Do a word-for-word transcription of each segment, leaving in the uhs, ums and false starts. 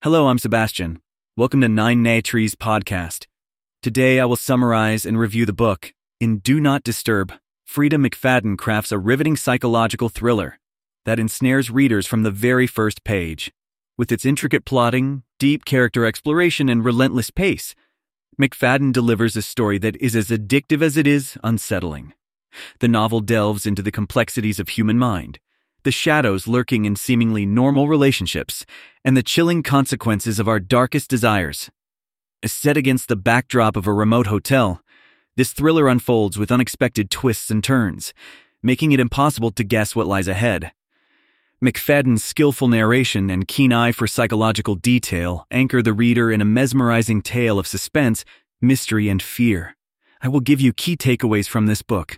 Hello, I'm Sebastian. Welcome to Nine Nay Trees podcast. Today I will summarize and review the book. In Do Not Disturb, Freida McFadden crafts a riveting psychological thriller that ensnares readers from the very first page. With its intricate plotting, deep character exploration, and relentless pace, McFadden delivers a story that is as addictive as it is unsettling. The novel delves into the complexities of human mind, the shadows lurking in seemingly normal relationships, and the chilling consequences of our darkest desires. Set against the backdrop of a remote hotel, this thriller unfolds with unexpected twists and turns, making it impossible to guess what lies ahead. McFadden's skillful narration and keen eye for psychological detail anchor the reader in a mesmerizing tale of suspense, mystery, and fear. I will give you key takeaways from this book.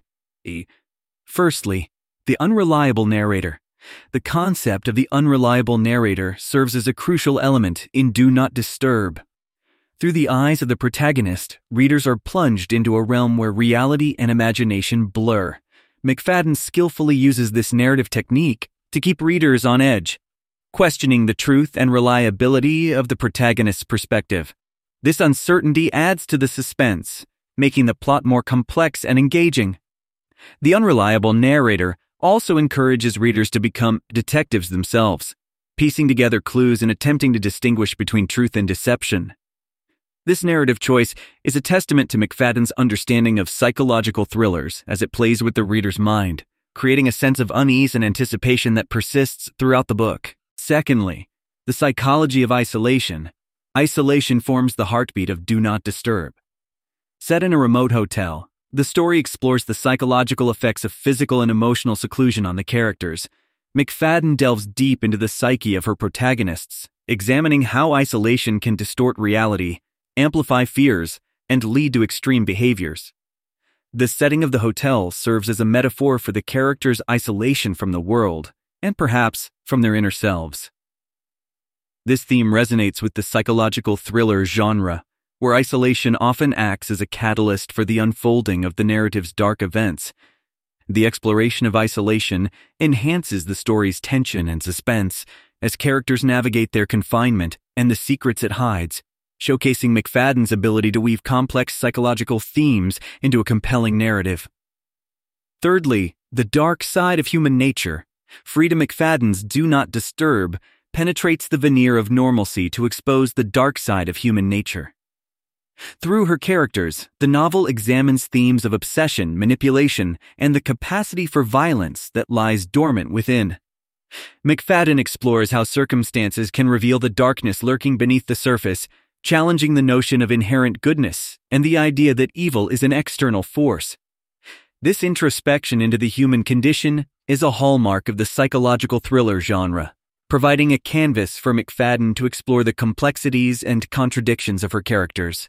Firstly, the unreliable narrator. The concept of the unreliable narrator serves as a crucial element in Do Not Disturb. Through the eyes of the protagonist, readers are plunged into a realm where reality and imagination blur. McFadden skillfully uses this narrative technique to keep readers on edge, questioning the truth and reliability of the protagonist's perspective. This uncertainty adds to the suspense, making the plot more complex and engaging. The unreliable narrator also encourages readers to become detectives themselves, piecing together clues and attempting to distinguish between truth and deception. This narrative choice is a testament to McFadden's understanding of psychological thrillers as it plays with the reader's mind, creating a sense of unease and anticipation that persists throughout the book. Secondly, the psychology of isolation. Isolation forms the heartbeat of Do Not Disturb. Set in a remote hotel, the story explores the psychological effects of physical and emotional seclusion on the characters. McFadden delves deep into the psyche of her protagonists, examining how isolation can distort reality, amplify fears, and lead to extreme behaviors. The setting of the hotel serves as a metaphor for the characters' isolation from the world, and perhaps from their inner selves. This theme resonates with the psychological thriller genre, where isolation often acts as a catalyst for the unfolding of the narrative's dark events. The exploration of isolation enhances the story's tension and suspense as characters navigate their confinement and the secrets it hides, showcasing McFadden's ability to weave complex psychological themes into a compelling narrative. Thirdly, the dark side of human nature. Freida McFadden's Do Not Disturb penetrates the veneer of normalcy to expose the dark side of human nature. Through her characters, the novel examines themes of obsession, manipulation, and the capacity for violence that lies dormant within. McFadden explores how circumstances can reveal the darkness lurking beneath the surface, challenging the notion of inherent goodness and the idea that evil is an external force. This introspection into the human condition is a hallmark of the psychological thriller genre, providing a canvas for McFadden to explore the complexities and contradictions of her characters.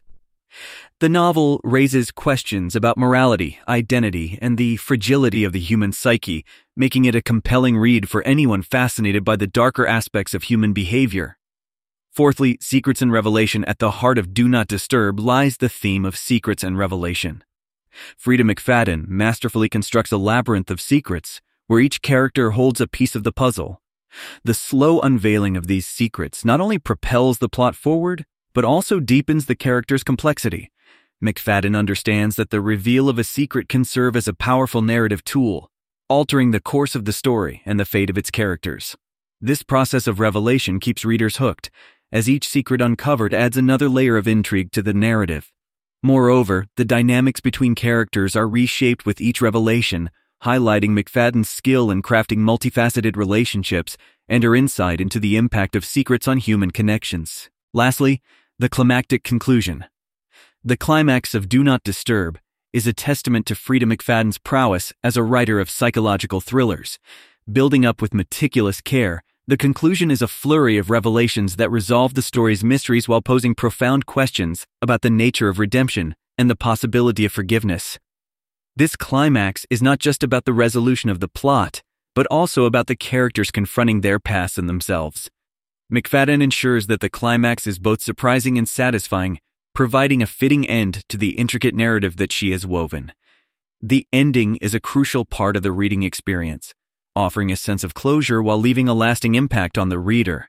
The novel raises questions about morality, identity, and the fragility of the human psyche, making it a compelling read for anyone fascinated by the darker aspects of human behavior. Fourthly, secrets and revelation. At the heart of Do Not Disturb lies the theme of secrets and revelation. Freida McFadden masterfully constructs a labyrinth of secrets, where each character holds a piece of the puzzle. The slow unveiling of these secrets not only propels the plot forward, but also deepens the character's complexity. McFadden understands that the reveal of a secret can serve as a powerful narrative tool, altering the course of the story and the fate of its characters. This process of revelation keeps readers hooked, as each secret uncovered adds another layer of intrigue to the narrative. Moreover, the dynamics between characters are reshaped with each revelation, highlighting McFadden's skill in crafting multifaceted relationships and her insight into the impact of secrets on human connections. Lastly, the climactic conclusion. The climax of Do Not Disturb is a testament to Freida McFadden's prowess as a writer of psychological thrillers. Building up with meticulous care, the conclusion is a flurry of revelations that resolve the story's mysteries while posing profound questions about the nature of redemption and the possibility of forgiveness. This climax is not just about the resolution of the plot, but also about the characters confronting their past and themselves. McFadden ensures that the climax is both surprising and satisfying, providing a fitting end to the intricate narrative that she has woven. The ending is a crucial part of the reading experience, offering a sense of closure while leaving a lasting impact on the reader.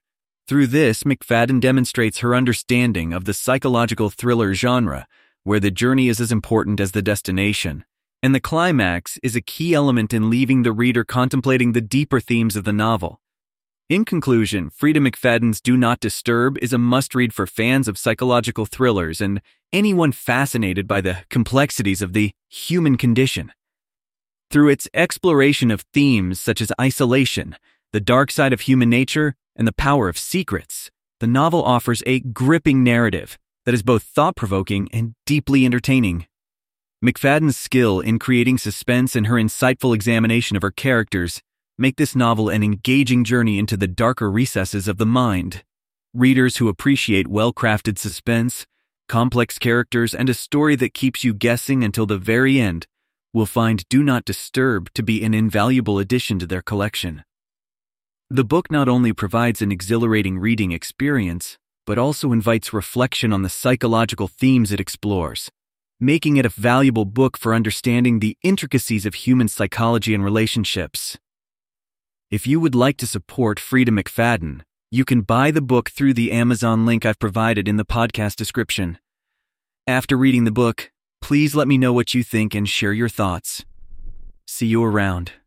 Through this, McFadden demonstrates her understanding of the psychological thriller genre, where the journey is as important as the destination, and the climax is a key element in leaving the reader contemplating the deeper themes of the novel. In conclusion, Freida McFadden's Do Not Disturb is a must-read for fans of psychological thrillers and anyone fascinated by the complexities of the human condition. Through its exploration of themes such as isolation, the dark side of human nature, and the power of secrets, the novel offers a gripping narrative that is both thought-provoking and deeply entertaining. McFadden's skill in creating suspense and her insightful examination of her characters make this novel an engaging journey into the darker recesses of the mind. Readers who appreciate well-crafted suspense, complex characters, and a story that keeps you guessing until the very end will find Do Not Disturb to be an invaluable addition to their collection. The book not only provides an exhilarating reading experience, but also invites reflection on the psychological themes it explores, making it a valuable book for understanding the intricacies of human psychology and relationships. If you would like to support Freida McFadden, you can buy the book through the Amazon link I've provided in the podcast description. After reading the book, please let me know what you think and share your thoughts. See you around.